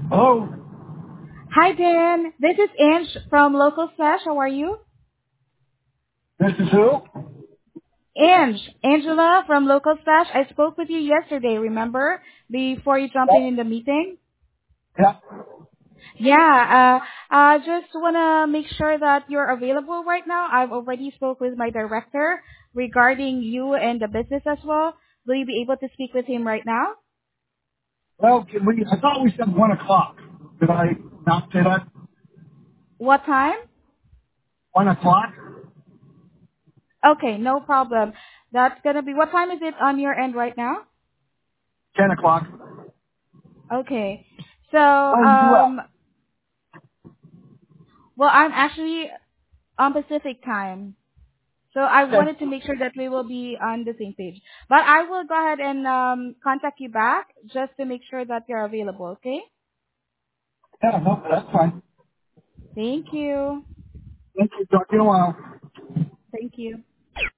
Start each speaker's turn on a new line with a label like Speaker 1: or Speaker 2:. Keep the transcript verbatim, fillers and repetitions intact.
Speaker 1: Hello,
Speaker 2: Hi, Dan. This is Ange from Local Slash. How are you?
Speaker 1: this is who?
Speaker 2: Ange, Angela from Local Slash. I spoke with you yesterday, remember? Before you jumped in
Speaker 1: Yep.
Speaker 2: in the meeting?
Speaker 1: Yep.
Speaker 2: Yeah, uh, I just want to make sure that you're available right now. I've already spoke with my director regarding you and the business as well. Will you be able to speak with him right now?
Speaker 1: Well, can we, I thought we said one o'clock. Did I not say that?
Speaker 2: What time?
Speaker 1: One o'clock?
Speaker 2: Okay, no problem. That's going to be, what time is it on your end right now?
Speaker 1: Ten o'clock.
Speaker 2: Okay. So,
Speaker 1: Where are you at?
Speaker 2: um, well, I'm actually on Pacific time. So I
Speaker 1: Okay.
Speaker 2: wanted to make sure that we will be on the same page. But I will go ahead and um, contact you back just to make sure that you're available, okay?
Speaker 1: Yeah, no, that's fine.
Speaker 2: Thank you.
Speaker 1: Thank you. Talk to you in a while.
Speaker 2: Thank you.